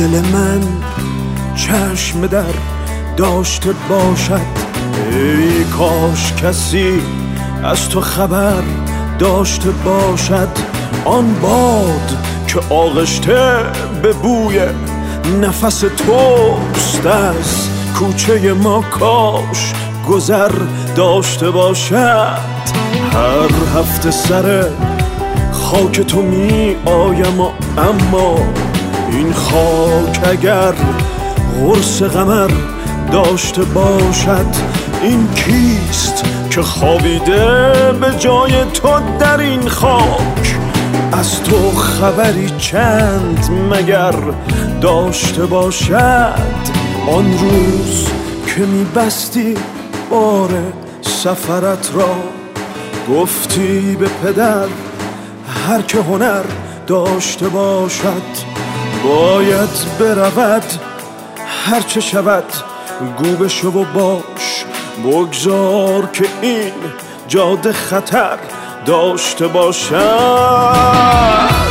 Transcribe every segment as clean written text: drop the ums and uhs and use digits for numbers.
دل من چشم در داشته باشد. ای کاش کسی از تو خبر داشته باشد. آن باد که آغشته به بوی نفس توست از کوچه ما کاش گذر داشته باشد. هر هفته سر خاک تو می آیم اما این خاک اگر قرص قمر داشته باشد. این کیست که خوابیده به جای تو در این خاک؟ از تو خبری چند مگر داشته باشد؟ آن روز که میبستی بار سفرت را گفتی به پدر هر که هنر داشته باشد باید برود. هر چه شود گو بشو و باش، بگذار که این جاده خطر داشته باشد.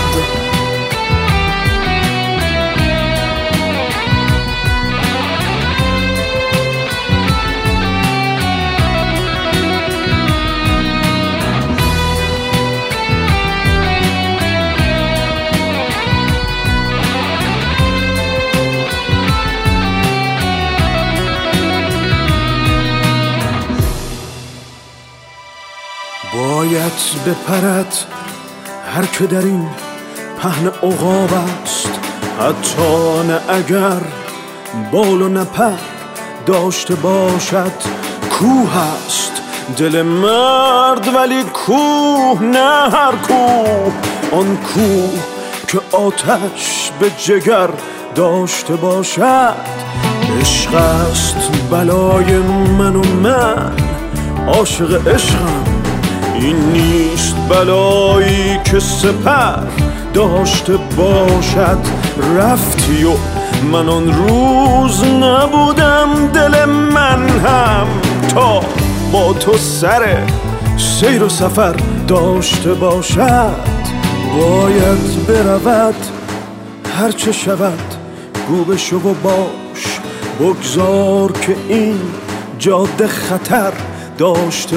باید بپرد هر که در این پهن عقاب است، حتی نه اگر بال و نپر داشته باشد. کوه است دل مرد ولی کوه نه هر کوه. آن کوه که آتش به جگر داشته باشد. عشق است بلای من و من عاشق عشقم. این نیست بلایی که سپر داشته باشد. رفتی و من آن روز نبودم، دل من هم تا با تو سر سیر و سفر داشته باشد. باید برود هر چه شود گو بشو و باش، بگذار که این جاده خطر داشته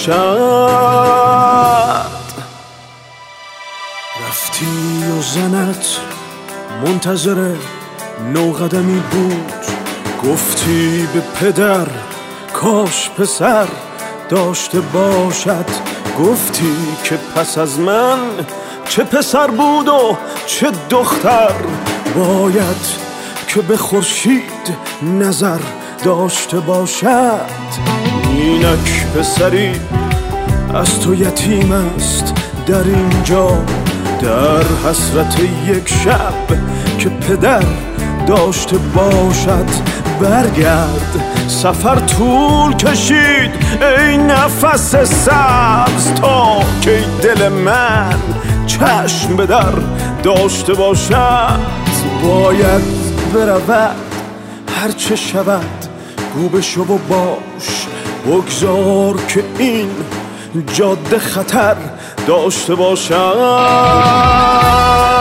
باشد. رفتی و زنت منتظر نوقدمی بود، گفتی به پدر کاش پسر داشته باشد. گفتی که پس از من چه پسر بود و چه دختر باید که به خورشید نظر داشته باشد. اینک پسری از تو یتیم است در اینجا، در حسرت یک شب که پدر داشته باشد. برگرد سفر طول کشید ای نفس سبز تا که دل من چشم به در داشته باشد. باید برود هر چه شود گو بشو و باش، بگذار که این جاده خطر داشته باشد.